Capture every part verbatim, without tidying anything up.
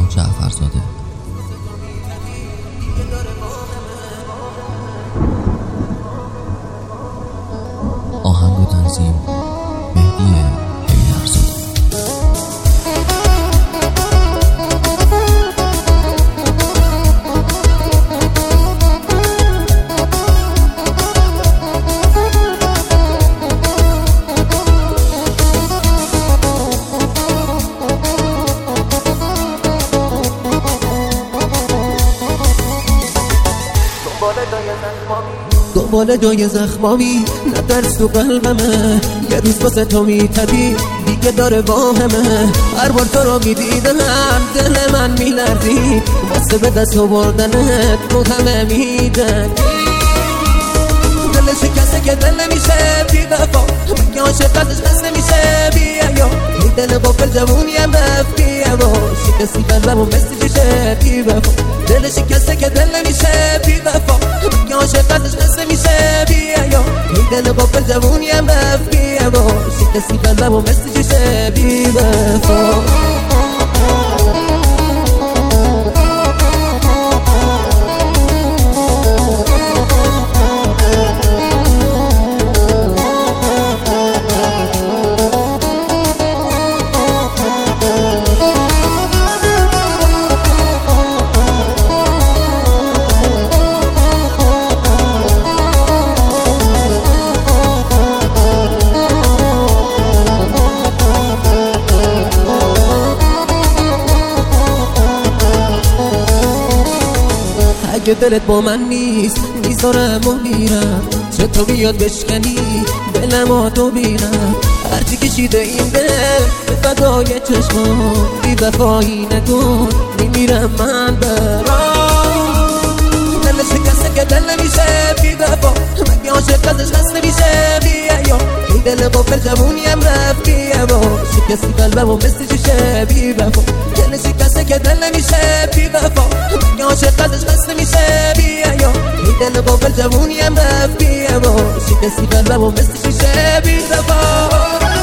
جعفرزاده. آهنگ و تنظیم مهدی حیدرزاده. دنبال جای زخمامی نترس تو قلبمه، یه روز واسه تو میتبی دیگه داره با همه. هر بار تو رو میدیدم دل من میلرزی، واسه به دست آوردنت تو همه میدن. دل شکسته که دل نمیشه بی وفا، که عاشق ازش دست نمیشه بی حیا. این دل غافل جوونیم رفتی اما شکستی قلبمو مثل شیشه بی وفا. دل شکسته که دل نمیشه بی وفا، که عاشق ازش دست نمیشه بی حیا. این دل غافل جوونیم رفتی اما شکستی قلبمو مثل شیشه بی وفا. اگه دلت با من نیست میذارم و میرم، چه تو بیاد بشکنی دلم تو بینم. هرچی کشیده این دل به فدای چشمان، بی وفایی نکن میمیرم من برام. دل شکسته که دل نمیشه بی وفا، مگه عاشق ازش دست نمیشه بی حیا. این دل غافل جوونیم رفتی اما شکستی قلبمو مثل شیشه بی وفا. دل شکسته که دل نمیشه بی وفا، مگه عاشق ازش دست نمیشه بی حیا. این دل غافل جوونیم رفتی اما شکستی قلبمو مثل شیشه بی وفا.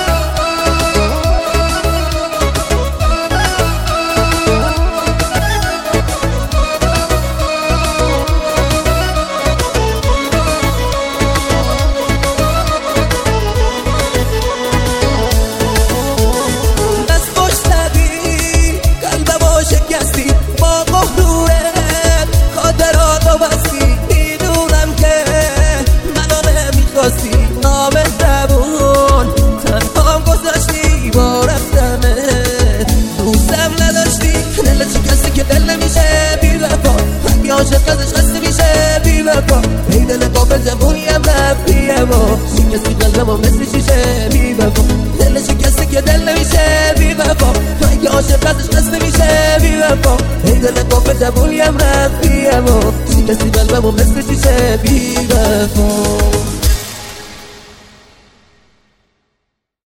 عاشق ازش خسته میشه بی وفا. ای دل غافل جوونیم رفتی اما شکستی قلبمو مثل شیشه بی وفا. دل شکسته که دل نمیشه بی وفا، اگه عاشق ازش خسته میشه بی وفا. ای دل غافل جوونیم رفتی اما شکستی قلبمو مثل شیشه بی وفا.